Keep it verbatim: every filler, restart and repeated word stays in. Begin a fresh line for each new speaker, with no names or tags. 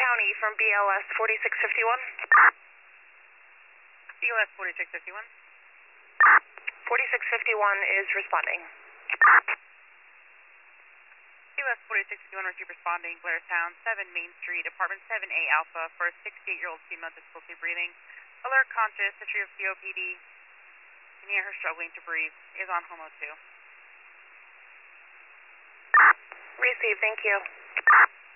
County from B L S forty-six fifty-one.
B L S forty-six fifty-one.
forty-six fifty-one is responding.
B L S forty-six fifty-one, receive responding, Blairstown, seven Main Street, apartment seven A Alpha, for a sixty-eight-year-old female difficulty breathing. Alert conscious, history of C O P D. Can hear her struggling to breathe. Is on Homo two.
Receive, thank you.